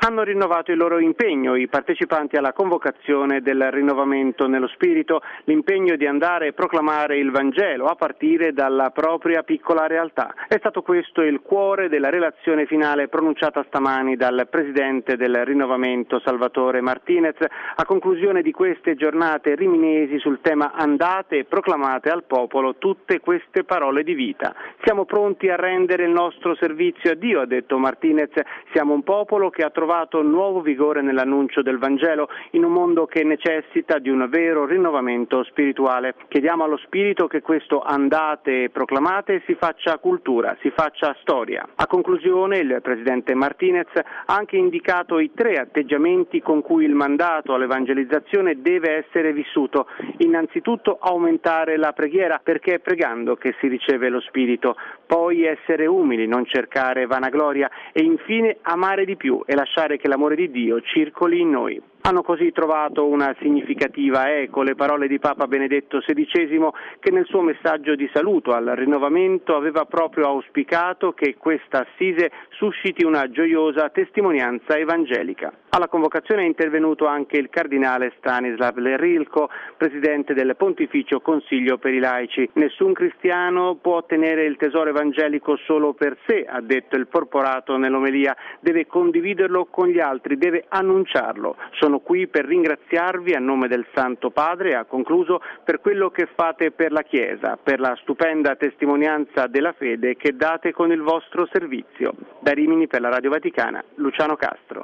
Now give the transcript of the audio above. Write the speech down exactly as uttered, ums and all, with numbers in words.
Hanno rinnovato il loro impegno i partecipanti alla convocazione del rinnovamento nello spirito, l'impegno di andare a proclamare il Vangelo a partire dalla propria piccola realtà. È stato questo il cuore della relazione finale pronunciata stamani dal presidente del rinnovamento Salvatore Martinez a conclusione di queste giornate riminesi sul tema andate e proclamate al popolo tutte queste parole di vita. Siamo pronti a rendere il nostro servizio a Dio, ha detto Martinez, siamo un popolo che ha trovato nuovo vigore nell'annuncio del Vangelo in un mondo che necessita di un vero rinnovamento spirituale. Chiediamo allo Spirito che questo andate e proclamate si faccia cultura, si faccia storia. A conclusione il presidente Martinez ha anche indicato i tre atteggiamenti con cui il mandato all'evangelizzazione deve essere vissuto. Innanzitutto aumentare la preghiera, perché è pregando che si riceve lo Spirito, poi essere umili, non cercare vanagloria e infine amare di più e lasciare che l'amore di Dio circoli in noi. Hanno così trovato una significativa eco le parole di Papa Benedetto sedicesimo che nel suo messaggio di saluto al rinnovamento aveva proprio auspicato che questa assise susciti una gioiosa testimonianza evangelica. Alla convocazione è intervenuto anche il cardinale Stanislav Lerilko, presidente del Pontificio Consiglio per i laici. Nessun cristiano può ottenere il tesoro evangelico solo per sé, ha detto il porporato nell'omelia, deve condividerlo con gli altri, deve annunciarlo. Sono qui per ringraziarvi a nome del Santo Padre, ha concluso, per quello che fate per la Chiesa, per la stupenda testimonianza della fede che date con il vostro servizio. Da Rimini per la Radio Vaticana, Luciano Castro.